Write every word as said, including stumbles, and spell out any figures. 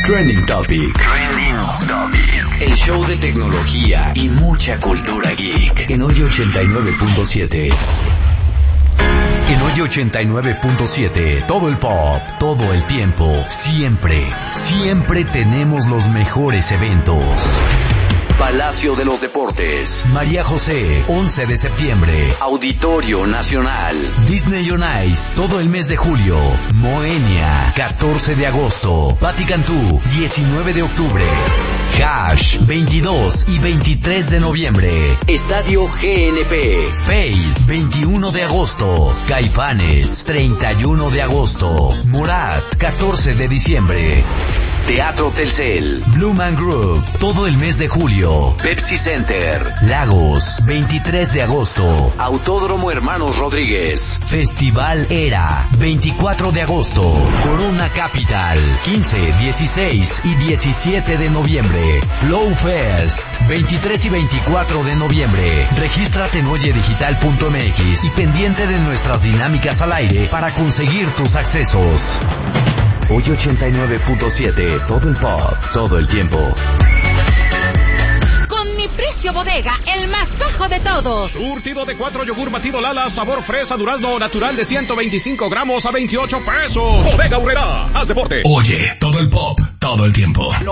Trending Topic. Trending Topic. El show de tecnología y mucha cultura geek en Hoy ochenta y nueve punto siete. En Hoy ochenta y nueve punto siete, todo el pop, todo el tiempo, siempre, siempre tenemos los mejores eventos. Palacio de los Deportes, María José, once de septiembre, Auditorio Nacional, Disney on Ice, todo el mes de julio, Moenia, catorce de agosto, Patti Cantú, diecinueve de octubre, Hash, veintidós y veintitrés de noviembre, Estadio G N P, Fade, veintiuno de agosto, Caifanes, treinta y uno de agosto, Morat, catorce de diciembre, Teatro Telcel, Blue Man Group, todo el mes de julio, Pepsi Center, Lagos, veintitrés de agosto, Autódromo Hermanos Rodríguez, Festival Era, veinticuatro de agosto, Corona Capital, quince, dieciséis y diecisiete de noviembre, Flow Fest, veintitrés y veinticuatro de noviembre. Regístrate en oyedigital punto m x y pendiente de nuestras dinámicas al aire para conseguir tus accesos. Hoy ochenta y nueve punto siete, todo el pop, todo el tiempo. Con mi precio bodega, el más bajo de todos. Surtido de cuatro yogur batido Lala, sabor fresa, durazno natural de ciento veinticinco gramos a veintiocho pesos. Bodega Aurrera, haz deporte. Oye, todo el pop, todo el tiempo.